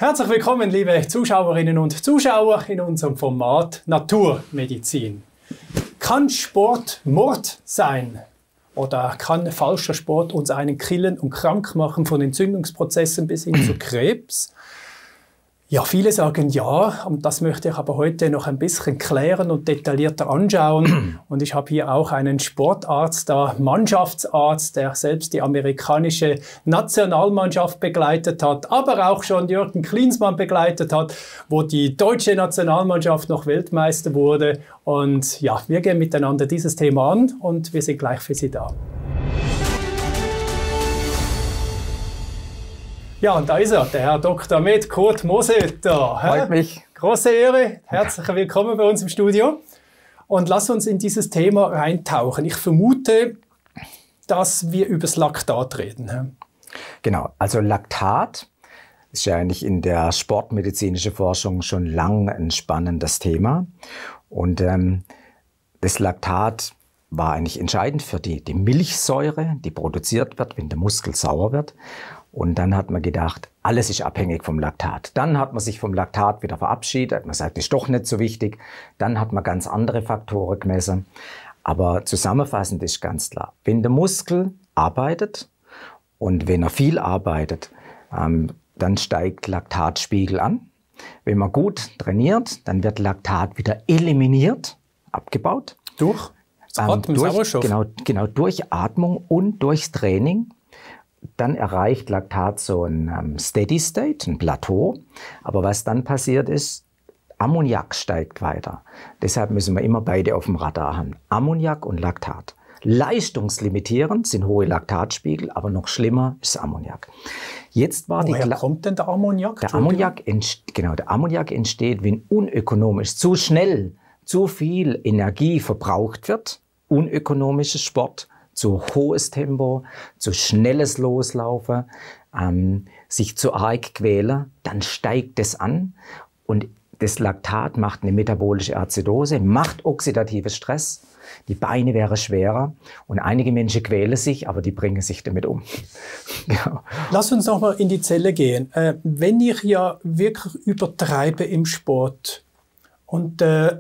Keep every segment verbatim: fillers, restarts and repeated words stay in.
Herzlich willkommen, liebe Zuschauerinnen und Zuschauer, in unserem Format Naturmedizin. Kann Sport Mord sein? Oder kann falscher Sport uns einen killen und krank machen, von Entzündungsprozessen bis hin zu Krebs? Ja, viele sagen ja, und das möchte ich aber heute noch ein bisschen klären und detaillierter anschauen. Und ich habe hier auch einen Sportarzt, da Mannschaftsarzt, der selbst die amerikanische Nationalmannschaft begleitet hat, aber auch schon Jürgen Klinsmann begleitet hat, wo die deutsche Nationalmannschaft noch Weltmeister wurde. Und ja, wir gehen miteinander dieses Thema an und wir sind gleich für Sie da. Ja, und da ist er, der Herr Doktor Med Kurt Mosetter. Freut mich. Große Ehre, herzlich willkommen bei uns im Studio. Und lass uns in dieses Thema reintauchen. Ich vermute, dass wir über das Laktat reden. Genau, also Laktat ist ja eigentlich in der sportmedizinischen Forschung schon lange ein spannendes Thema. Und ähm, das Laktat war eigentlich entscheidend für die, die Milchsäure, die produziert wird, wenn der Muskel sauer wird. Und dann hat man gedacht, alles ist abhängig vom Laktat. Dann hat man sich vom Laktat wieder verabschiedet. Man sagt, das ist doch nicht so wichtig. Dann hat man ganz andere Faktoren gemessen. Aber zusammenfassend ist ganz klar, wenn der Muskel arbeitet und wenn er viel arbeitet, ähm, dann steigt Laktatspiegel an. Wenn man gut trainiert, dann wird Laktat wieder eliminiert, abgebaut. Durch? Das Atmen, ähm, durch Sauerstoff. Genau, genau, durch Atmung und durchs Training. Dann erreicht Laktat so ein ähm, Steady State, ein Plateau. Aber was dann passiert ist, Ammoniak steigt weiter. Deshalb müssen wir immer beide auf dem Radar haben. Ammoniak und Laktat. Leistungslimitierend sind hohe Laktatspiegel, aber noch schlimmer ist Ammoniak. Jetzt war Woher die kommt denn der Ammoniak? Der Ammoniak, entsteht, genau, der Ammoniak entsteht, wenn unökonomisch, zu schnell, zu viel Energie verbraucht wird. Unökonomisches Sport. Zu hohes Tempo, zu schnelles Loslaufen, ähm, sich zu arg quälen, dann steigt es an und das Laktat macht eine metabolische Azidose, macht oxidativen Stress, die Beine wären schwerer und einige Menschen quälen sich, aber die bringen sich damit um. Genau. Lass uns noch mal in die Zelle gehen. Äh, wenn ich ja wirklich übertreibe im Sport und äh,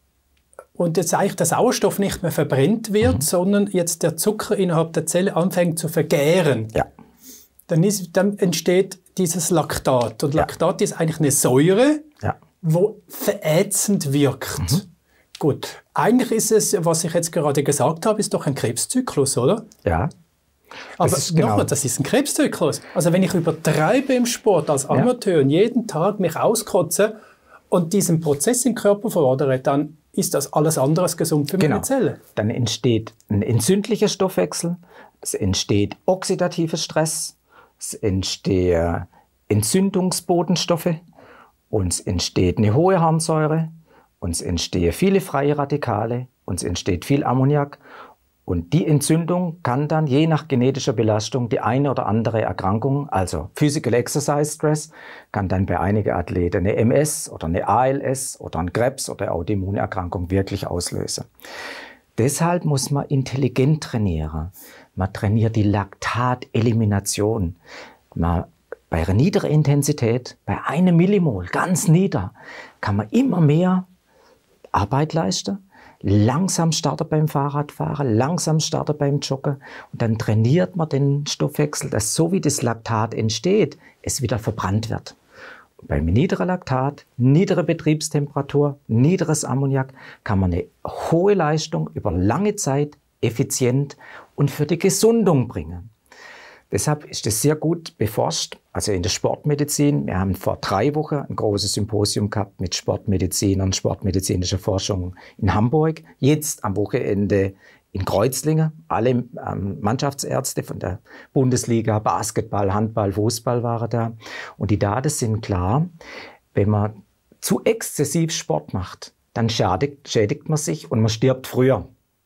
und jetzt eigentlich der Sauerstoff nicht mehr verbrennt wird, mhm. sondern jetzt der Zucker innerhalb der Zelle anfängt zu vergären, ja. dann, ist, dann entsteht dieses Laktat. Und ja. Laktat ist eigentlich eine Säure, ja. wo verätzend wirkt. Mhm. Gut, eigentlich ist es, was ich jetzt gerade gesagt habe, ist doch ein Krebszyklus, oder? Ja. Aber nochmal, genau. Das ist ein Krebszyklus. Also wenn ich übertreibe im Sport als Amateur ja. und jeden Tag mich auskotze und diesen Prozess im Körper fordere, dann ist das alles andere als gesund für meine genau. Zelle. Dann entsteht ein entzündlicher Stoffwechsel, es entsteht oxidativer Stress, es entstehen Entzündungsbotenstoffe, uns entsteht eine hohe Harnsäure, uns entstehen viele freie Radikale, uns entsteht viel Ammoniak. Und die Entzündung kann dann je nach genetischer Belastung die eine oder andere Erkrankung, also Physical Exercise Stress, kann dann bei einigen Athleten eine M S oder eine A L S oder ein Krebs oder eine Autoimmunerkrankung wirklich auslösen. Deshalb muss man intelligent trainieren. Man trainiert die Laktatelimination. Man, bei einer niederen Intensität, bei einem Millimol, ganz nieder, kann man immer mehr Arbeit leisten. Langsam starten beim Fahrradfahren, langsam starten beim Joggen und dann trainiert man den Stoffwechsel, dass so wie das Laktat entsteht, es wieder verbrannt wird. Und beim niedrigen Laktat, niedere Betriebstemperatur, niedriges Ammoniak kann man eine hohe Leistung über lange Zeit effizient und für die Gesundung bringen. Deshalb ist es sehr gut beforscht, also in der Sportmedizin. Wir haben vor drei Wochen ein großes Symposium gehabt mit Sportmedizinern, sportmedizinischer Forschung in Hamburg. Jetzt am Wochenende in Kreuzlingen. Alle ähm, Mannschaftsärzte von der Bundesliga, Basketball, Handball, Fußball waren da. Und die Daten sind klar, wenn man zu exzessiv Sport macht, dann schädigt, schädigt man sich und man stirbt früher.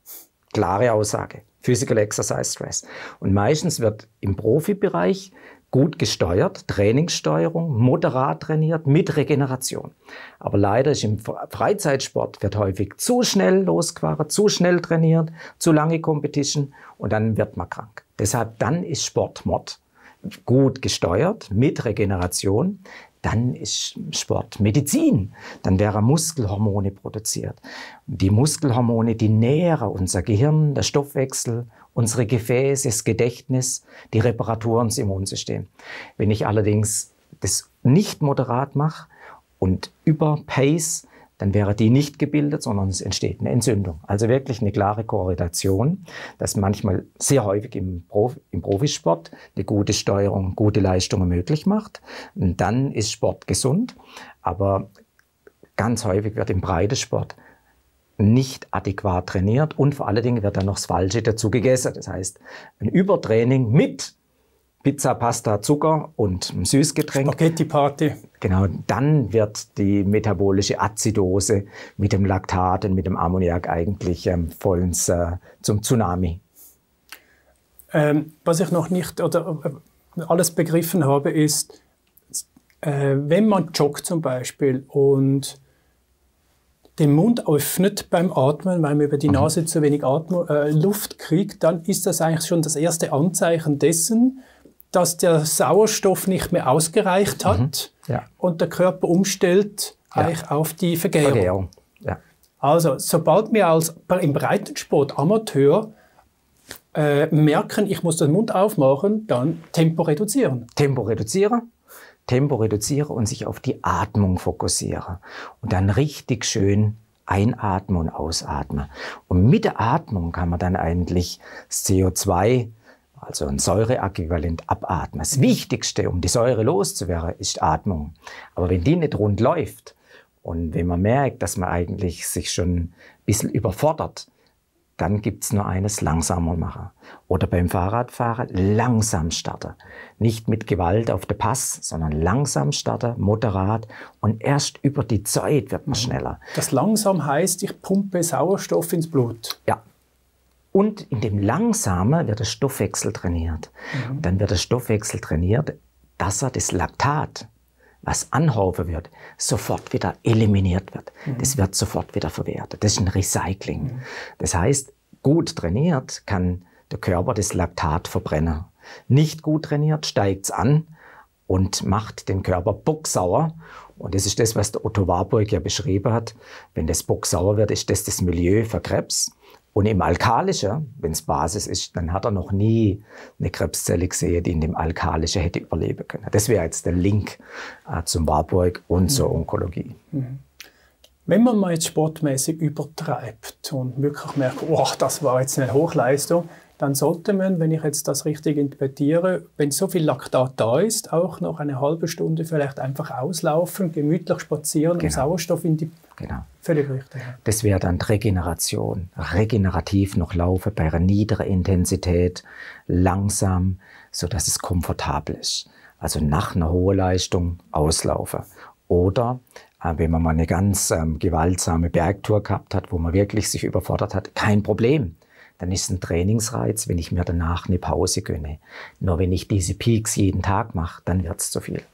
Klare Aussage. Physical Exercise Stress. Und meistens wird im Profibereich gut gesteuert, Trainingssteuerung, moderat trainiert, mit Regeneration. Aber leider ist im Freizeitsport wird häufig zu schnell losgefahren, zu schnell trainiert, zu lange Competition und dann wird man krank. Deshalb dann ist Sport Mord. Gut gesteuert, mit Regeneration, dann ist Sport Medizin. Dann werden Muskelhormone produziert. Die Muskelhormone, die nähren unser Gehirn, der Stoffwechsel, unsere Gefäße, das Gedächtnis, die Reparatur und das Immunsystem. Wenn ich allerdings das nicht moderat mache und überpace, dann wäre die nicht gebildet, sondern es entsteht eine Entzündung. Also wirklich eine klare Korrelation, dass manchmal sehr häufig im, Profi, im Profisport eine gute Steuerung, gute Leistungen möglich macht. Und dann ist Sport gesund, aber ganz häufig wird im Breitensport nicht adäquat trainiert und vor allen Dingen wird dann noch das Falsche dazu gegessen. Das heißt, ein Übertraining mit Pizza, Pasta, Zucker und ein Süßgetränk. Spaghetti-Party. Genau, dann wird die metabolische Azidose mit dem Laktat und mit dem Ammoniak eigentlich ähm, vollends äh, zum Tsunami. Ähm, was ich noch nicht oder äh, alles begriffen habe, ist, äh, wenn man joggt zum Beispiel und den Mund öffnet beim Atmen, weil man über die Nase mhm. zu wenig Atmung, äh, Luft kriegt, dann ist das eigentlich schon das erste Anzeichen dessen, dass der Sauerstoff nicht mehr ausgereicht hat mhm. ja. und der Körper umstellt ja. eigentlich auf die Vergärung. Vergärung. Ja. Also, sobald wir als, im Breitensport Amateur äh, merken, ich muss den Mund aufmachen, dann Tempo reduzieren. Tempo reduzieren, Tempo reduzieren und sich auf die Atmung fokussieren. Und dann richtig schön einatmen und ausatmen. Und mit der Atmung kann man dann eigentlich das C O zwei, also ein Säureäquivalent, abatmen. Das Wichtigste, um die Säure loszuwerden, ist Atmung. Aber wenn die nicht rund läuft und wenn man merkt, dass man eigentlich sich schon ein bisschen überfordert, dann gibt es nur eines: langsamer machen. Oder beim Fahrradfahren langsam starten. Nicht mit Gewalt auf den Pass, sondern langsam starten, moderat. Und erst über die Zeit wird man schneller. Das langsam heißt, ich pumpe Sauerstoff ins Blut. Ja. Und in dem Langsamen wird der Stoffwechsel trainiert. Mhm. Dann wird der Stoffwechsel trainiert, dass er das Laktat, was anhaufen wird, sofort wieder eliminiert wird. Mhm. Das wird sofort wieder verwertet. Das ist ein Recycling. Mhm. Das heißt, gut trainiert kann der Körper das Laktat verbrennen. Nicht gut trainiert steigt es an und macht den Körper bocksauer. Und das ist das, was der Otto Warburg ja beschrieben hat. Wenn das bocksauer wird, ist das das Milieu für Krebs. Und im Alkalischen, wenn es Basis ist, dann hat er noch nie eine Krebszelle gesehen, die in dem Alkalischen hätte überleben können. Das wäre jetzt der Link äh, zum Warburg und mhm. zur Onkologie. Mhm. Wenn man mal jetzt sportmäßig übertreibt und wirklich merkt, oh, das war jetzt eine Hochleistung, dann sollte man, wenn ich jetzt das richtig interpretiere, wenn so viel Laktat da ist, auch noch eine halbe Stunde vielleicht einfach auslaufen, gemütlich spazieren genau. und Sauerstoff in die... Genau. Völlig richtig. Das wäre dann Regeneration. Regenerativ noch laufen bei einer niedrigen Intensität, langsam, sodass es komfortabel ist. Also nach einer hohen Leistung auslaufen. Oder äh, wenn man mal eine ganz ähm, gewaltsame Bergtour gehabt hat, wo man wirklich sich überfordert hat, kein Problem. Dann ist es ein Trainingsreiz, wenn ich mir danach eine Pause gönne. Nur wenn ich diese Peaks jeden Tag mache, dann wird es zu viel.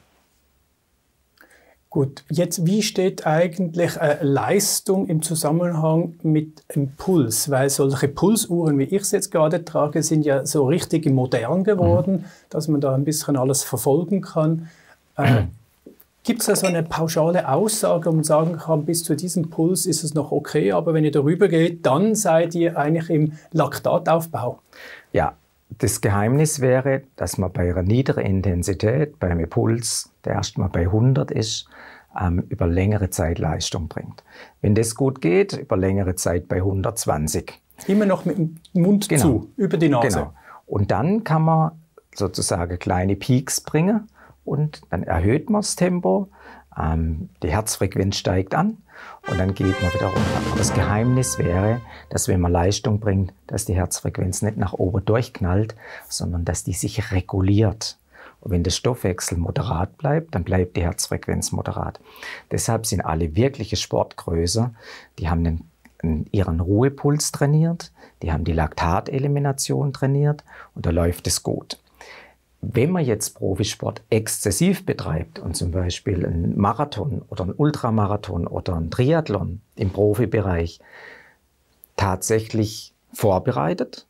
Gut, jetzt wie steht eigentlich äh, Leistung im Zusammenhang mit Impuls? Weil solche Pulsuhren, wie ich es jetzt gerade trage, sind ja so richtig modern geworden, mhm. dass man da ein bisschen alles verfolgen kann. Äh, Gibt es da so eine pauschale Aussage, um zu sagen kann, bis zu diesem Puls ist es noch okay, aber wenn ihr darüber geht, dann seid ihr eigentlich im Laktataufbau? Ja, das Geheimnis wäre, dass man bei einer niedrigen Intensität, bei einem Puls, der erstmal bei hundert ist, ähm, über längere Zeit Leistung bringt. Wenn das gut geht, über längere Zeit bei hundertzwanzig. Immer noch mit dem Mund genau. zu, über die Nase. Genau. Und dann kann man sozusagen kleine Peaks bringen und dann erhöht man das Tempo, ähm, die Herzfrequenz steigt an und dann geht man wieder runter. Aber das Geheimnis wäre, dass wenn man Leistung bringt, dass die Herzfrequenz nicht nach oben durchknallt, sondern dass die sich reguliert. Und wenn der Stoffwechsel moderat bleibt, dann bleibt die Herzfrequenz moderat. Deshalb sind alle wirkliche Sportgröße, die haben den, ihren Ruhepuls trainiert, die haben die Laktatelimination trainiert und da läuft es gut. Wenn man jetzt Profisport exzessiv betreibt und zum Beispiel einen Marathon oder einen Ultramarathon oder einen Triathlon im Profibereich tatsächlich vorbereitet,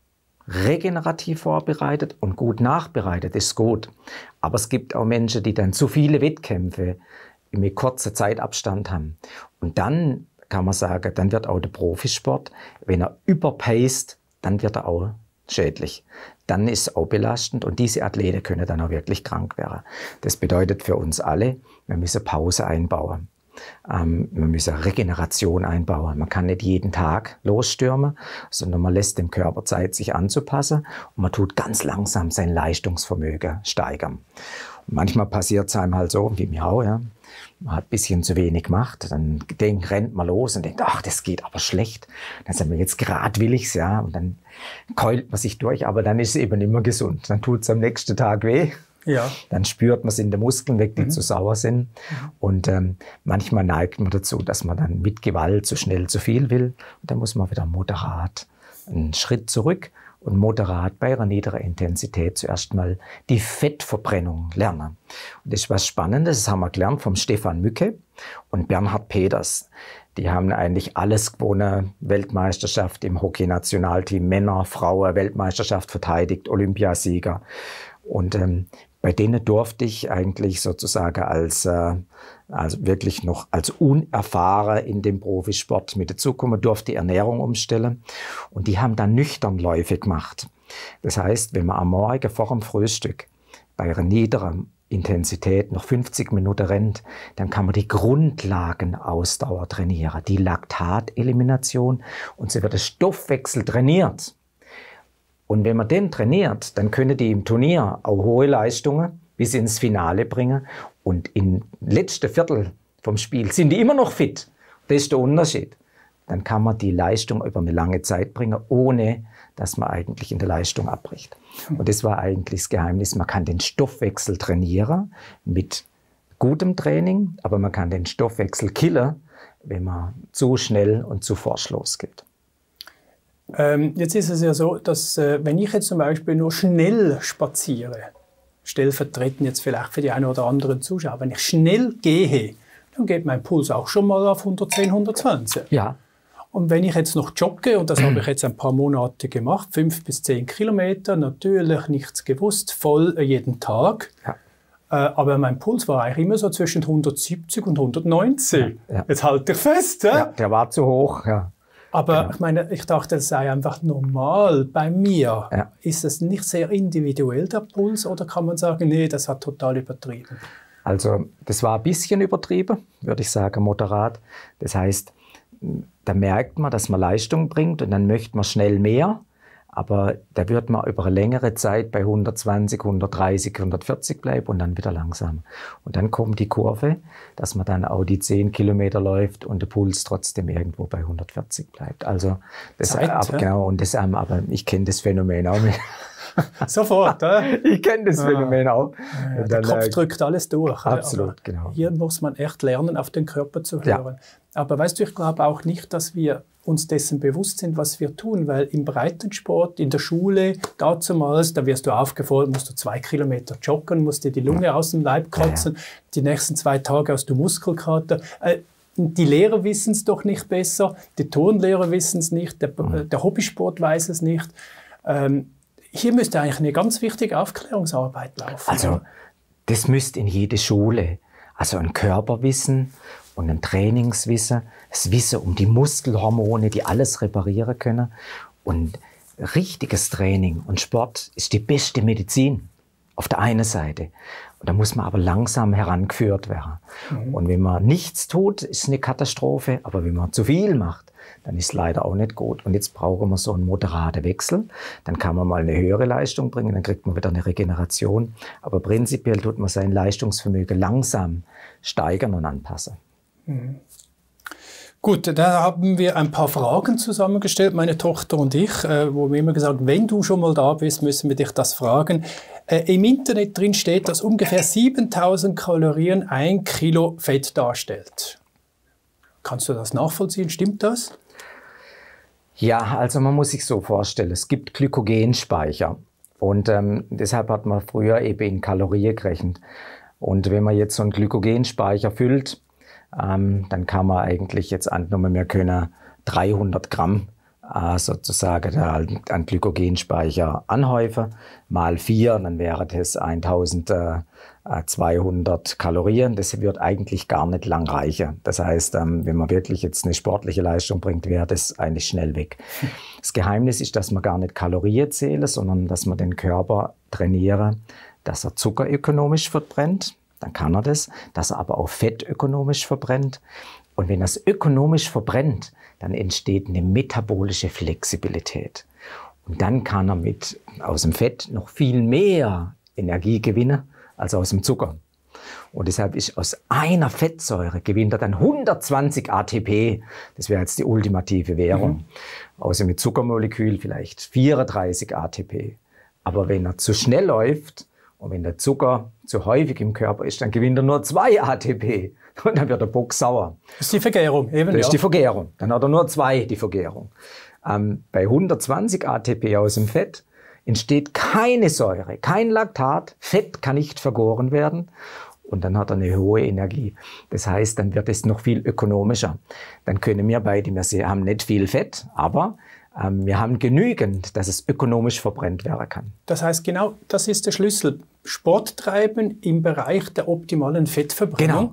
regenerativ vorbereitet und gut nachbereitet, ist gut. Aber es gibt auch Menschen, die dann zu viele Wettkämpfe mit kurzer Zeitabstand haben. Und dann kann man sagen, dann wird auch der Profisport, wenn er überpaced, dann wird er auch schädlich. Dann ist es auch belastend und diese Athleten können dann auch wirklich krank werden. Das bedeutet für uns alle, wir müssen Pause einbauen. Ähm, wir müssen Regeneration einbauen. Man kann nicht jeden Tag losstürmen, sondern man lässt dem Körper Zeit, sich anzupassen und man tut ganz langsam sein Leistungsvermögen steigern. Und manchmal passiert es einem halt so, wie mir auch, ja. Man hat ein bisschen zu wenig gemacht, dann denk, rennt man los und denkt, ach, das geht aber schlecht. Dann sagen wir, jetzt gerade will ich's, ja, und dann keult man sich durch, aber dann ist es eben immer gesund. Dann tut es am nächsten Tag weh. Ja. Dann spürt man es in den Muskeln weg, die mhm. zu sauer sind. Mhm. Und ähm, manchmal neigt man dazu, dass man dann mit Gewalt zu schnell zu viel will. Und dann muss man wieder moderat einen Schritt zurück und moderat bei einer niederen Intensität zuerst mal die Fettverbrennung lernen. Und das ist was Spannendes, das haben wir gelernt vom Stefan Mücke und Bernhard Peters. Die haben eigentlich alles gewonnen, Weltmeisterschaft im Hockey-Nationalteam, Männer, Frauen, Weltmeisterschaft verteidigt, Olympiasieger. Und ähm, bei denen durfte ich eigentlich sozusagen als, äh, also wirklich noch als unerfahren in dem Profisport mit dazukommen, durfte die Ernährung umstellen. Und die haben dann nüchtern Läufe gemacht. Das heißt, wenn man am Morgen vor dem Frühstück bei einer niederen Intensität noch fünfzig Minuten rennt, dann kann man die Grundlagenausdauer trainieren, die Laktatelimination und so wird der Stoffwechsel trainiert. Und wenn man den trainiert, dann können die im Turnier auch hohe Leistungen bis ins Finale bringen. Und im letzten Viertel vom Spiel sind die immer noch fit. Das ist der Unterschied. Dann kann man die Leistung über eine lange Zeit bringen, ohne dass man eigentlich in der Leistung abbricht. Und das war eigentlich das Geheimnis. Man kann den Stoffwechsel trainieren mit gutem Training, aber man kann den Stoffwechsel killen, wenn man zu schnell und zu forsch losgeht. Ähm, jetzt ist es ja so, dass äh, wenn ich jetzt zum Beispiel nur schnell spaziere, stellvertretend jetzt vielleicht für die einen oder anderen Zuschauer, wenn ich schnell gehe, dann geht mein Puls auch schon mal auf hundertzehn, hundertzwanzig. Ja. Und wenn ich jetzt noch jogge, und das habe ich jetzt ein paar Monate gemacht, fünf bis zehn Kilometer, natürlich nichts gewusst, voll jeden Tag. Ja. Äh, aber mein Puls war eigentlich immer so zwischen hundertsiebzig und hundertneunzig. Ja, ja. Jetzt halte ich fest. Ja, der war zu hoch, ja. Aber genau. Ich meine, ich dachte, das sei einfach normal. Bei mir ja. Ist es nicht sehr individuell, der Puls, oder kann man sagen, nee, das hat total übertrieben? Also das war ein bisschen übertrieben, würde ich sagen, moderat. Das heißt, da merkt man, dass man Leistung bringt und dann möchte man schnell mehr. Aber da wird man über eine längere Zeit bei hundertzwanzig, hundertdreißig, hundertvierzig bleiben und dann wieder langsam. Und dann kommt die Kurve, dass man dann auch die zehn Kilometer läuft und der Puls trotzdem irgendwo bei hundertvierzig bleibt. Also das, Zeit, aber, ja. Genau, und das, aber ich kenne das Phänomen auch nicht. Sofort, äh? Ich kenne das Phänomen ah. auch. Ja, der Kopf äh, drückt alles durch. Absolut, genau. Hier muss man echt lernen, auf den Körper zu hören. Ja. Aber weißt du, ich glaube auch nicht, dass wir uns dessen bewusst sind, was wir tun, weil im Breitensport, in der Schule, dazumals, da wirst du aufgefordert, musst du zwei Kilometer joggen, musst dir die Lunge ja. aus dem Leib kotzen, ja, ja. die nächsten zwei Tage hast du Muskelkater. Äh, die Lehrer wissen es doch nicht besser, die Turnlehrer wissen es nicht, der, mhm. der Hobbysport weiß es nicht. Ähm, hier müsste eigentlich eine ganz wichtige Aufklärungsarbeit laufen. Also, das müsste in jede Schule, also ein Körperwissen und ein Trainingswissen, das Wissen um die Muskelhormone, die alles reparieren können. Und richtiges Training und Sport ist die beste Medizin auf der einen Seite. Und da muss man aber langsam herangeführt werden. Mhm. Und wenn man nichts tut, ist es eine Katastrophe. Aber wenn man zu viel macht, dann ist es leider auch nicht gut. Und jetzt brauchen wir so einen moderaten Wechsel. Dann kann man mal eine höhere Leistung bringen, dann kriegt man wieder eine Regeneration. Aber prinzipiell tut man sein Leistungsvermögen langsam steigern und anpassen. Mhm. Gut, da haben wir ein paar Fragen zusammengestellt, meine Tochter und ich, äh, wo wir immer gesagt haben, wenn du schon mal da bist, müssen wir dich das fragen. Äh, Im Internet drin steht, dass ungefähr siebentausend Kalorien ein Kilo Fett darstellt. Kannst du das nachvollziehen? Stimmt das? Ja, also man muss sich so vorstellen, es gibt Glykogenspeicher und ähm, deshalb hat man früher eben in Kalorien gerechnet. Und wenn man jetzt so einen Glykogenspeicher füllt, Ähm, dann kann man eigentlich jetzt angenommen, wir können dreihundert Gramm äh, sozusagen an Glykogenspeicher anhäufe, mal vier, dann wäre das eintausendzweihundert Kalorien. Das wird eigentlich gar nicht lang reichen. Das heißt, ähm, wenn man wirklich jetzt eine sportliche Leistung bringt, wäre das eigentlich schnell weg. Das Geheimnis ist, dass man gar nicht Kalorien zähle, sondern dass man den Körper trainiere, dass er Zucker ökonomisch verbrennt. Dann kann er das, dass er aber auch Fett ökonomisch verbrennt. Und wenn er es ökonomisch verbrennt, dann entsteht eine metabolische Flexibilität. Und dann kann er mit aus dem Fett noch viel mehr Energie gewinnen als aus dem Zucker. Und deshalb ist aus einer Fettsäure gewinnt er dann hundertzwanzig A T P. Das wäre jetzt die ultimative Währung. Mhm. Außer mit Zuckermolekül vielleicht vierunddreißig A T P. Aber wenn er zu schnell läuft und wenn der Zucker zu häufig im Körper ist, dann gewinnt er nur zwei A T P. Und dann wird der Bock sauer. Das ist die Vergärung, eben. Das ja. ist die Vergärung. Dann hat er nur zwei, die Vergärung. Ähm, bei hundertzwanzig A T P aus dem Fett entsteht keine Säure, kein Laktat. Fett kann nicht vergoren werden. Und dann hat er eine hohe Energie. Das heißt, dann wird es noch viel ökonomischer. Dann können wir beide, wir haben nicht viel Fett, aber ähm, wir haben genügend, dass es ökonomisch verbrennt werden kann. Das heißt, genau das ist der Schlüssel. Sport treiben im Bereich der optimalen Fettverbrennung. Genau.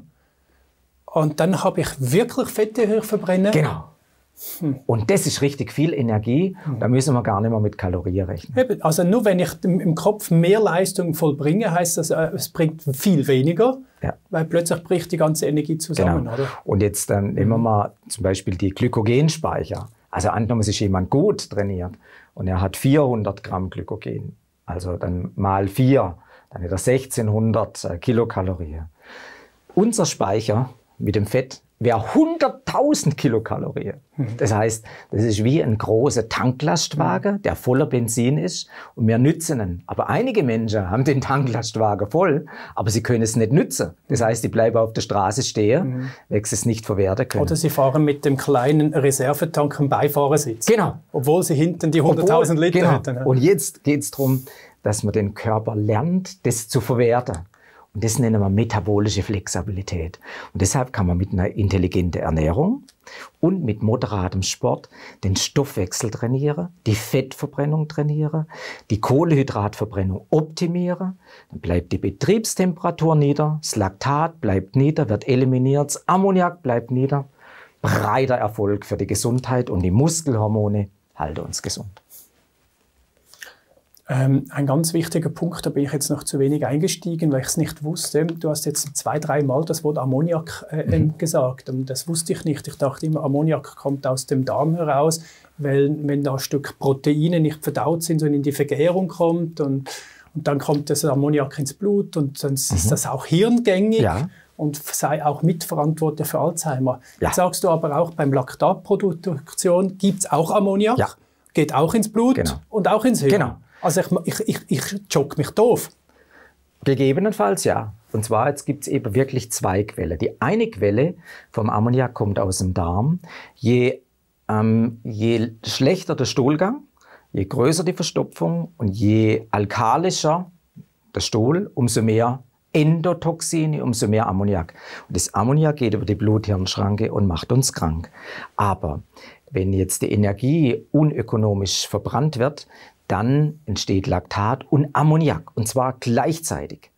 Und dann habe ich wirklich Fette, die ich verbrenne. Genau. Hm. Und das ist richtig viel Energie. Hm. Da müssen wir gar nicht mehr mit Kalorien rechnen. Eben, also nur wenn ich im Kopf mehr Leistung vollbringe, heißt das, es bringt viel weniger, ja. Weil plötzlich bricht die ganze Energie zusammen. Genau. Oder? Und jetzt ähm, nehmen wir mal zum Beispiel die Glykogenspeicher. Also angenommen, es ist jemand gut trainiert und er hat vierhundert Gramm Glykogen. Also dann mal vier, dann hat er sechzehnhundert Kilokalorien. Unser Speicher mit dem Fett wäre hunderttausend Kilokalorien. Das heißt, das ist wie ein großer Tanklastwagen, der voller Benzin ist und wir nützen ihn. Aber einige Menschen haben den Tanklastwagen voll, aber sie können es nicht nützen. Das heißt, die bleiben auf der Straße stehen, mhm. weil sie es nicht verwerten können. Oder sie fahren mit dem kleinen Reservetank am Beifahrersitz. Genau. Obwohl sie hinten die hunderttausend Liter genau. hätten. Und jetzt geht es darum, dass man den Körper lernt, das zu verwerten. Und das nennen wir metabolische Flexibilität. Und deshalb kann man mit einer intelligenten Ernährung und mit moderatem Sport den Stoffwechsel trainieren, die Fettverbrennung trainieren, die Kohlehydratverbrennung optimieren. Dann bleibt die Betriebstemperatur nieder, das Laktat bleibt nieder, wird eliminiert, das Ammoniak bleibt nieder. Breiter Erfolg für die Gesundheit und die Muskelhormone halten uns gesund. Ähm, ein ganz wichtiger Punkt, da bin ich jetzt noch zu wenig eingestiegen, weil ich es nicht wusste. Du hast jetzt zwei, drei Mal das Wort Ammoniak äh, mhm. gesagt. Und das wusste ich nicht. Ich dachte immer, Ammoniak kommt aus dem Darm heraus, weil wenn da ein Stück Proteine nicht verdaut sind und in die Vergärung kommt und, und dann kommt das Ammoniak ins Blut und dann mhm. ist das auch hirngängig. Ja. Und sei auch mitverantwortlich für Alzheimer. Ja. Jetzt sagst du aber auch, beim Laktatproduktion gibt es auch Ammoniak, ja. geht auch ins Blut genau. und auch ins Hirn. Genau. Also ich, ich, ich, ich jogge mich doof. Gegebenenfalls ja. Und zwar gibt es eben wirklich zwei Quellen. Die eine Quelle vom Ammoniak kommt aus dem Darm. Je, ähm, je schlechter der Stuhlgang, je größer die Verstopfung und je alkalischer der Stuhl, umso mehr Endotoxine, umso mehr Ammoniak. Und das Ammoniak geht über die Blut-Hirn-Schranke und macht uns krank. Aber wenn jetzt die Energie unökonomisch verbrannt wird, dann entsteht Laktat und Ammoniak, und zwar gleichzeitig.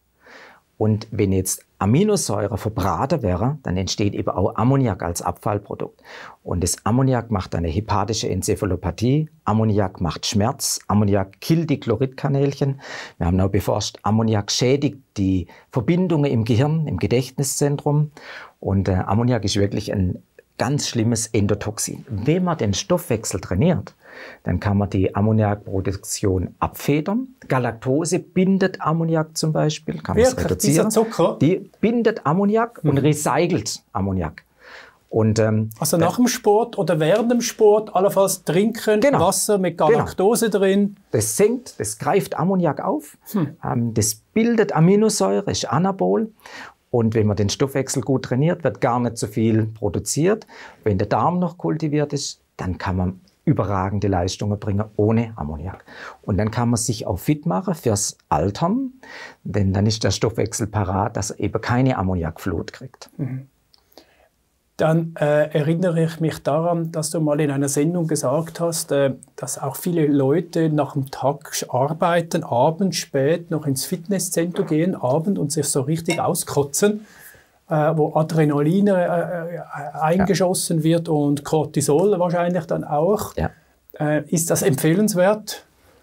Und wenn jetzt Aminosäure verbraten wäre, dann entsteht eben auch Ammoniak als Abfallprodukt. Und das Ammoniak macht eine hepatische Enzephalopathie, Ammoniak macht Schmerz, Ammoniak killt die Chloridkanälchen. Wir haben auch beforscht, Ammoniak schädigt die Verbindungen im Gehirn, im Gedächtniszentrum. Und äh, Ammoniak ist wirklich ein ganz schlimmes Endotoxin. Wenn man den Stoffwechsel trainiert, dann kann man die Ammoniakproduktion abfedern. Galaktose bindet Ammoniak zum Beispiel, kann man es reduzieren. Dieser Zucker? Die bindet Ammoniak mhm. und recycelt Ammoniak. Und, ähm, also nach dem Sport oder während dem Sport allenfalls trinken, genau. Wasser mit Galaktose genau. drin. Das senkt, das greift Ammoniak auf, hm. ähm, das bildet Aminosäure, ist Anabol. Und wenn man den Stoffwechsel gut trainiert, wird gar nicht so viel produziert. Wenn der Darm noch kultiviert ist, dann kann man überragende Leistungen bringen ohne Ammoniak. Und dann kann man sich auch fit machen fürs Altern, denn dann ist der Stoffwechsel parat, dass er eben keine Ammoniakflut kriegt. Mhm. Dann äh, erinnere ich mich daran, dass du mal in einer Sendung gesagt hast, äh, dass auch viele Leute nach dem Tag arbeiten, abends spät noch ins Fitnesszentrum gehen, abends und sich so richtig auskotzen, äh, wo Adrenalin äh, äh, eingeschossen ja. wird und Cortisol wahrscheinlich dann auch. Ja. Äh, ist das empfehlenswert?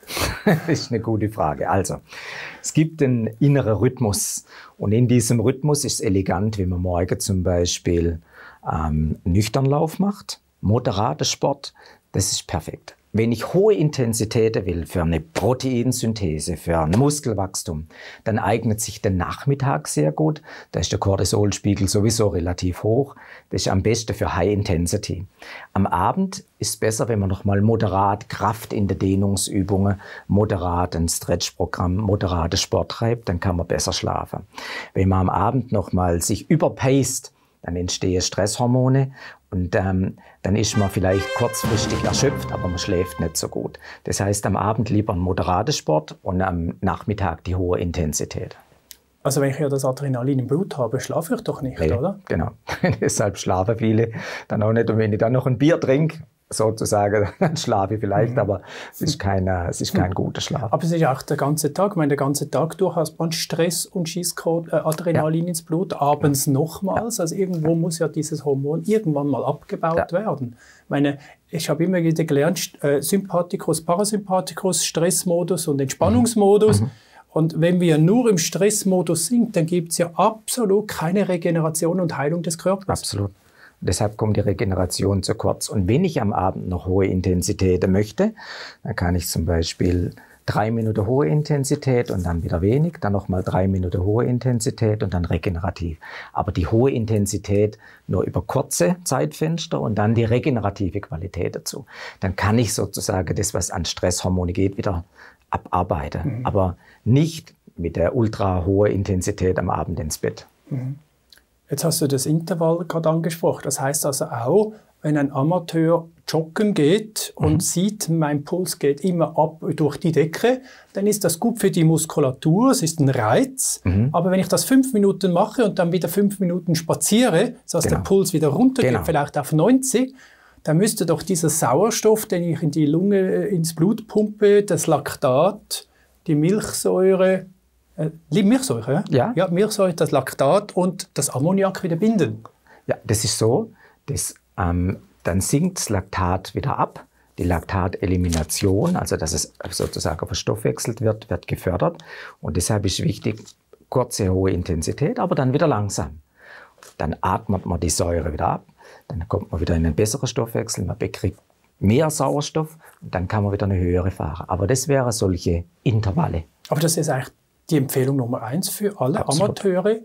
Das ist eine gute Frage. Also, es gibt einen inneren Rhythmus und in diesem Rhythmus ist es elegant, wenn man morgen zum Beispiel ähm, Nüchternlauf macht, moderater Sport, das ist perfekt. Wenn ich hohe Intensitäten will für eine Proteinsynthese, für ein Muskelwachstum, dann eignet sich der Nachmittag sehr gut. Da ist der Cortisolspiegel sowieso relativ hoch. Das ist am besten für High Intensity. Am Abend ist es besser, wenn man nochmal moderat Kraft in der Dehnungsübungen, moderat ein Stretchprogramm, moderate Sport treibt, dann kann man besser schlafen. Wenn man am Abend nochmal sich überpaced, dann entstehen Stresshormone und ähm, dann ist man vielleicht kurzfristig erschöpft, aber man schläft nicht so gut. Das heißt, am Abend lieber ein moderater Sport und am Nachmittag die hohe Intensität. Also wenn ich ja das Adrenalin im Blut habe, schlafe ich doch nicht, nee, oder? Genau, deshalb schlafen viele dann auch nicht. Und wenn ich dann noch ein Bier trinke, sozusagen, dann schlafe ich vielleicht, mhm. aber es ist, kein, es ist kein guter Schlaf. Aber es ist auch der ganze Tag, ich meine, der ganze Tag durch hast man Stress und schießt äh, Adrenalin ja. ins Blut, abends ja. nochmals, also irgendwo ja. muss ja dieses Hormon irgendwann mal abgebaut ja. werden. Ich meine, ich habe immer wieder gelernt, äh, Sympathikus, Parasympathikus, Stressmodus und Entspannungsmodus. Mhm. Und wenn wir nur im Stressmodus sind, dann gibt es ja absolut keine Regeneration und Heilung des Körpers. Absolut. Deshalb kommt die Regeneration zu kurz. Und wenn ich am Abend noch hohe Intensität möchte, dann kann ich zum Beispiel drei Minuten hohe Intensität und dann wieder wenig, dann nochmal drei Minuten hohe Intensität und dann regenerativ. Aber die hohe Intensität nur über kurze Zeitfenster und dann die regenerative Qualität dazu. Dann kann ich sozusagen das, was an Stresshormone geht, wieder abarbeiten. Mhm. Aber nicht mit der ultra hohen Intensität am Abend ins Bett. Mhm. Jetzt hast du das Intervall gerade angesprochen. Das heißt also auch, wenn ein Amateur joggen geht und mhm. sieht, mein Puls geht immer ab durch die Decke, dann ist das gut für die Muskulatur, es ist ein Reiz. Mhm. Aber wenn ich das fünf Minuten mache und dann wieder fünf Minuten spaziere, das heißt, genau. der Puls wieder runtergeht, genau. vielleicht auf neunzig, dann müsste doch dieser Sauerstoff, den ich in die Lunge, ins Blut pumpe, das Laktat, die Milchsäure, Äh, Milchsäure, ja? Ja, Milchsäure, das Laktat und das Ammoniak wieder binden. Ja, das ist so. Das, ähm, dann sinkt das Laktat wieder ab. Die Laktatelimination, also dass es sozusagen verstoffwechselt wird, wird gefördert. Und deshalb ist wichtig, kurze, hohe Intensität, aber dann wieder langsam. Dann atmet man die Säure wieder ab. Dann kommt man wieder in einen besseren Stoffwechsel. Man bekriegt mehr Sauerstoff und dann kann man wieder eine höhere fahren. Aber das wären solche Intervalle. Aber das ist eigentlich die Empfehlung Nummer eins für alle Absolut. Amateure.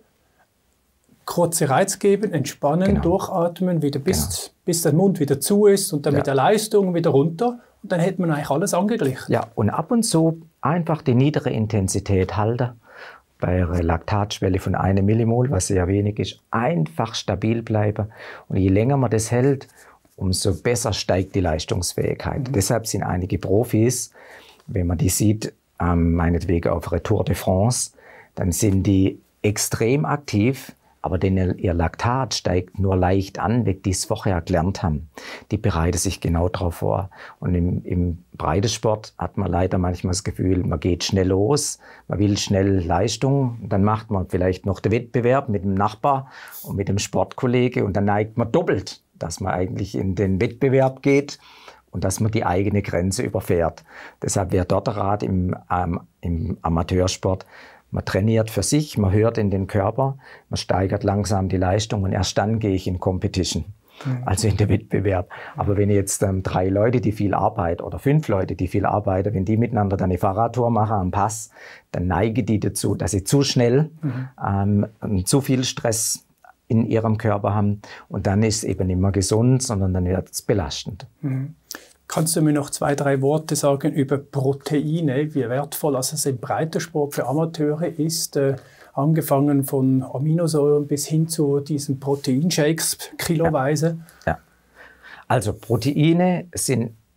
Kurze Reiz geben, entspannen, genau. durchatmen, wieder bis, genau. bis der Mund wieder zu ist und dann ja. mit der Leistung wieder runter. Und dann hätte man eigentlich alles angeglichen. Ja, und ab und zu einfach die niedere Intensität halten. Bei einer Laktatschwelle von einem Millimol, was sehr wenig ist, einfach stabil bleiben. Und je länger man das hält, umso besser steigt die Leistungsfähigkeit. Mhm. Deshalb sind einige Profis, wenn man die sieht, Ähm, meinetwegen auf Tour de France, dann sind die extrem aktiv, aber denn ihr Laktat steigt nur leicht an, weil die es vorher gelernt haben. Die bereiten sich genau darauf vor. Und im, im Breitensport hat man leider manchmal das Gefühl, man geht schnell los, man will schnell Leistung, dann macht man vielleicht noch den Wettbewerb mit dem Nachbar und mit dem Sportkollege und dann neigt man doppelt, dass man eigentlich in den Wettbewerb geht und dass man die eigene Grenze überfährt. Deshalb wäre dort der Rat im, ähm, im Amateursport, man trainiert für sich, man hört in den Körper, man steigert langsam die Leistung und erst dann gehe ich in Competition, mhm. also in den Wettbewerb. Aber wenn jetzt ähm, drei Leute, die viel arbeiten oder fünf Leute, die viel arbeiten, wenn die miteinander dann eine Fahrradtour machen am Pass, dann neigen die dazu, dass sie zu schnell mhm. ähm, zu viel Stress in ihrem Körper haben und dann ist es eben nicht mehr gesund, sondern dann wird es belastend. Mhm. Kannst du mir noch zwei, drei Worte sagen über Proteine, wie wertvoll also es im Breitensport für Amateure ist, äh, angefangen von Aminosäuren bis hin zu diesen Proteinshakes kiloweise? Ja. Ja. Also Proteine sind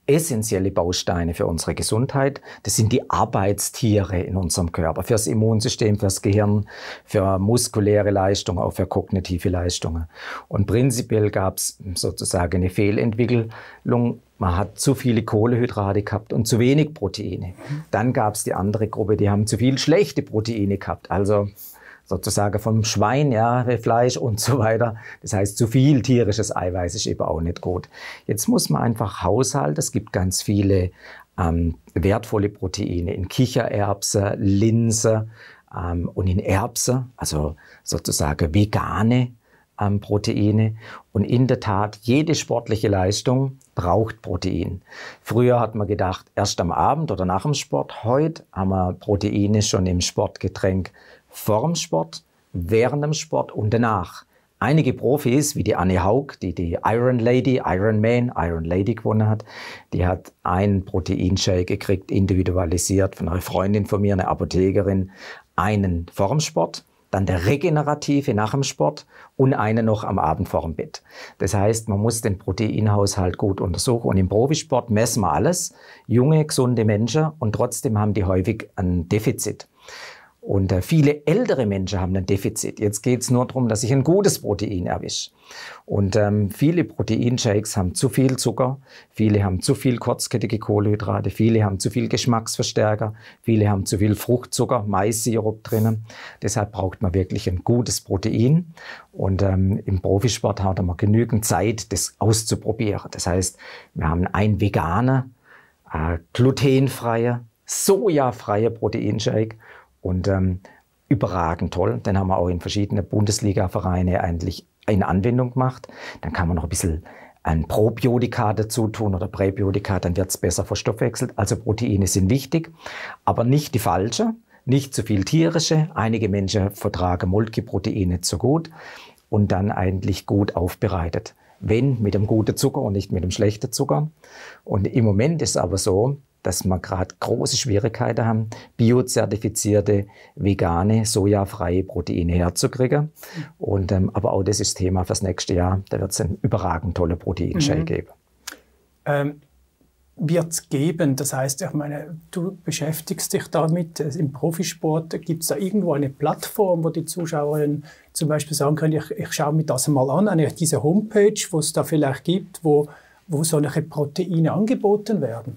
essentielle Bausteine für unsere Gesundheit. Das sind die Arbeitstiere in unserem Körper, fürs Immunsystem, fürs Gehirn, für muskuläre Leistungen, auch für kognitive Leistungen. Und prinzipiell gab es sozusagen eine Fehlentwicklung. Man hat zu viele Kohlenhydrate gehabt und zu wenig Proteine. Dann gab es die andere Gruppe, die haben zu viel schlechte Proteine gehabt, also sozusagen vom Schwein, ja, Fleisch und so weiter. Das heißt, zu viel tierisches Eiweiß ist eben auch nicht gut. Jetzt muss man einfach haushalten. Es gibt ganz viele ähm, wertvolle Proteine in Kichererbsen, Linsen ähm, und in Erbsen, also sozusagen vegane ähm, Proteine. Und in der Tat, jede sportliche Leistung braucht Protein. Früher hat man gedacht, erst am Abend oder nach dem Sport. Heute haben wir Proteine schon im Sportgetränk vorm Sport, während dem Sport und danach. Einige Profis, wie die Anne Haug, die die Iron Lady, Iron Man, Iron Lady gewonnen hat, die hat einen Proteinshake gekriegt, individualisiert von einer Freundin von mir, einer Apothekerin, einen vorm Sport, dann der regenerative nach dem Sport und einen noch am Abend vorm Bett. Das heißt, man muss den Proteinhaushalt gut untersuchen und im Profisport messen wir alles, junge, gesunde Menschen und trotzdem haben die häufig ein Defizit. Und äh, viele ältere Menschen haben ein Defizit. Jetzt geht es nur darum, dass ich ein gutes Protein erwische. Und ähm, viele Proteinshakes haben zu viel Zucker, viele haben zu viel kurzkettige Kohlenhydrate, viele haben zu viel Geschmacksverstärker, viele haben zu viel Fruchtzucker, Mais-Sirup drinnen. Deshalb braucht man wirklich ein gutes Protein. Und ähm, im Profisport hat man genügend Zeit, das auszuprobieren. Das heißt, wir haben einen veganen, äh, glutenfreie, sojafreie Proteinshake. Und ähm, überragend toll. Den haben wir auch in verschiedenen Bundesliga-Vereine eigentlich in Anwendung gemacht. Dann kann man noch ein bisschen ein Probiotika dazu tun oder Präbiotika, dann wird es besser verstoffwechselt. Also Proteine sind wichtig, aber nicht die falsche, nicht zu viel tierische. Einige Menschen vertragen Molkeproteine nicht so gut und dann eigentlich gut aufbereitet. Wenn mit dem guten Zucker und nicht mit dem schlechten Zucker. Und im Moment ist es aber so, dass wir gerade große Schwierigkeiten haben, biozertifizierte, vegane, sojafreie Proteine herzukriegen. Und, ähm, aber auch das ist Thema fürs nächste Jahr. Da wird es einen überragend tollen Proteinshake mhm. geben. Ähm, wird es geben, das heißt, ich meine, du beschäftigst dich damit, im Profisport, gibt es da irgendwo eine Plattform, wo die Zuschauerinnen zum Beispiel sagen können, ich, ich schaue mir das mal an, eine, diese Homepage, wo es da vielleicht gibt, wo, wo solche Proteine angeboten werden?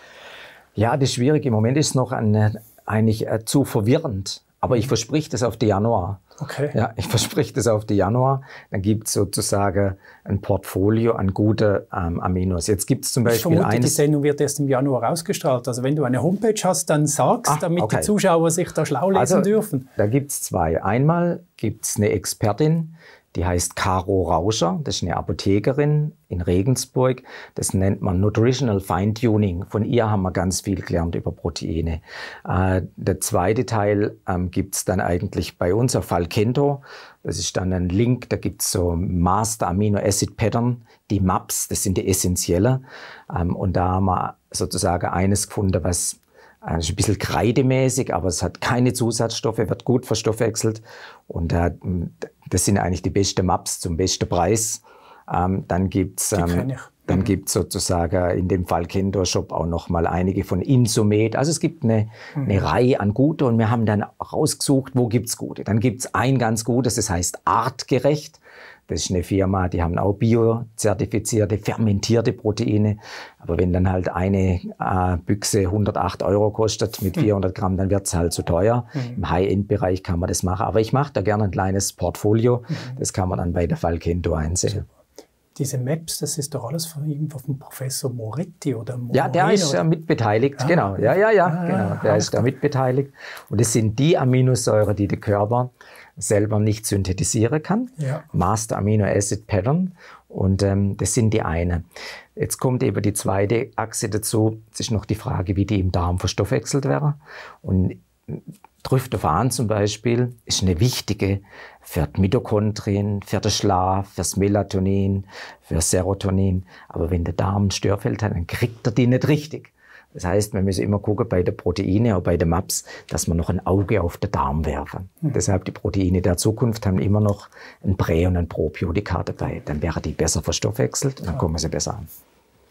Ja, das ist schwierig. Im Moment ist es noch ein, eigentlich äh, zu verwirrend. Aber ich verspreche das auf den Januar. Okay. Ja, ich verspreche das auf den Januar. Dann gibt es sozusagen ein Portfolio an guten ähm, Aminos. Jetzt gibt es zum Beispiel ich vermute, eines... die Sendung wird erst im Januar ausgestrahlt. Also wenn du eine Homepage hast, dann sagst, ah, damit okay. die Zuschauer sich da schlau lesen also, dürfen. Da gibt es zwei. Einmal gibt es eine Expertin, die heißt Caro Rauscher, das ist eine Apothekerin in Regensburg. Das nennt man Nutritional Feintuning. Von ihr haben wir ganz viel gelernt über Proteine. Äh, der zweite Teil ähm, gibt es dann eigentlich bei uns auf Falkento. Das ist dann ein Link, da gibt es so Master Amino Acid Pattern, die M A Ps, das sind die essentiellen. Ähm, und da haben wir sozusagen eines gefunden, was Das ist ein bisschen kreidemäßig, aber es hat keine Zusatzstoffe, wird gut verstoffwechselt. Und äh, das sind eigentlich die besten M A Ps zum besten Preis. Ähm, dann gibt's ähm, dann mhm. gibt's sozusagen in dem Falkento-Shop auch noch mal einige von Insumed. Also es gibt eine, mhm. eine Reihe an gute und wir haben dann rausgesucht, wo gibt's gute. Dann gibt's ein ganz gutes, das heißt Artgerecht. Das ist eine Firma, die haben auch biozertifizierte, fermentierte Proteine. Aber wenn dann halt eine äh, Büchse hundertacht Euro kostet mit vierhundert Gramm, dann wird es halt zu teuer. Mhm. Im High-End-Bereich kann man das machen. Aber ich mache da gerne ein kleines Portfolio. Mhm. Das kann man dann bei der Falkento einsehen. Diese M A Ps, das ist doch alles von irgendwo vom Professor Moretti oder Moreno, Ja, der ist ja äh, mitbeteiligt, ah, genau. Ja, ja, ja, ah, genau. Der ist da mitbeteiligt. Und das sind die Aminosäuren, die der Körper selber nicht synthetisieren kann. Ja. Master Amino Acid Pattern. Und ähm, das sind die eine. Jetzt kommt eben die zweite Achse dazu. Es ist noch die Frage, wie die im Darm verstoffwechselt werden. Und Tryptophan zum Beispiel ist eine wichtige für die Mitochondrien, für den Schlaf, fürs Melatonin, für Serotonin. Aber wenn der Darm ein Störfeld hat, dann kriegt er die nicht richtig. Das heißt, wir müssen immer gucken bei den Proteinen, auch bei den M A Ps, dass wir noch ein Auge auf den Darm werfen. Mhm. Deshalb die Proteine der Zukunft haben immer noch ein Prä- und ein Probiotika dabei. Dann wären die besser verstoffwechselt und dann kommen sie besser an.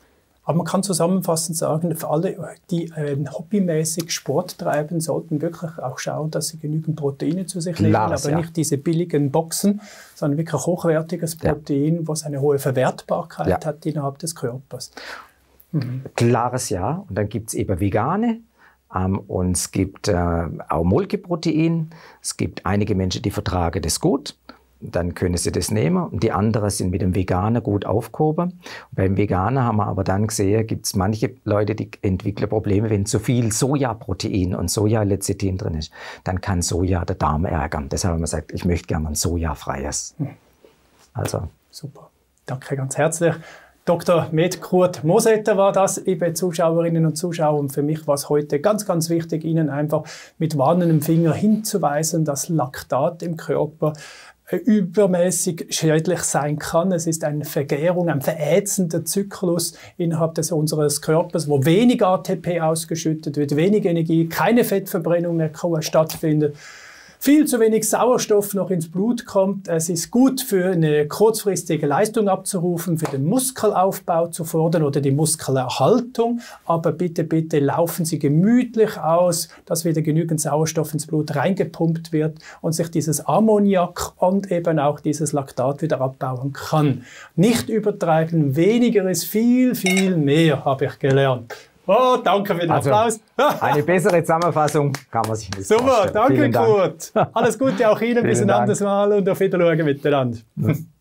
Aber man kann zusammenfassend sagen, für alle, die äh, hobbymäßig Sport treiben, sollten wirklich auch schauen, dass sie genügend Proteine zu sich nehmen, aber ja. nicht diese billigen Boxen, sondern wirklich hochwertiges Protein, ja. was eine hohe Verwertbarkeit ja. hat innerhalb des Körpers. Mhm. Klares Ja. Und dann gibt es eben vegane. Ähm, und es gibt äh, auch Molkeprotein. Es gibt einige Menschen, die vertragen das gut. Dann können sie das nehmen. Und die anderen sind mit dem Veganer gut aufgehoben. Und beim Veganer haben wir aber dann gesehen, gibt es manche Leute, die entwickeln Probleme, wenn zu viel Sojaprotein und Sojalecithin drin ist. Dann kann Soja den Darm ärgern. Deshalb haben wir gesagt, ich möchte gerne ein sojafreies. Also. Super. Danke ganz herzlich. Doktor Med Kurt Mosetter war das, liebe Zuschauerinnen und Zuschauer. Und für mich war es heute ganz, ganz wichtig, Ihnen einfach mit warnendem Finger hinzuweisen, dass Laktat im Körper übermäßig schädlich sein kann. Es ist eine Vergärung, ein verätzender Zyklus innerhalb des, unseres Körpers, wo wenig A T P ausgeschüttet wird, wenig Energie, keine Fettverbrennung mehr stattfindet. Viel zu wenig Sauerstoff noch ins Blut kommt. Es ist gut für eine kurzfristige Leistung abzurufen, für den Muskelaufbau zu fordern oder die Muskelerhaltung. Aber bitte, bitte laufen Sie gemütlich aus, dass wieder genügend Sauerstoff ins Blut reingepumpt wird und sich dieses Ammoniak und eben auch dieses Laktat wieder abbauen kann. Nicht übertreiben, weniger ist viel, viel mehr, habe ich gelernt. Oh, danke für den also, Applaus. Eine bessere Zusammenfassung kann man sich nicht Super, vorstellen. danke Kurt. Alles Gute auch Ihnen, bis ein anderes Mal und auf Wiedersehen miteinander.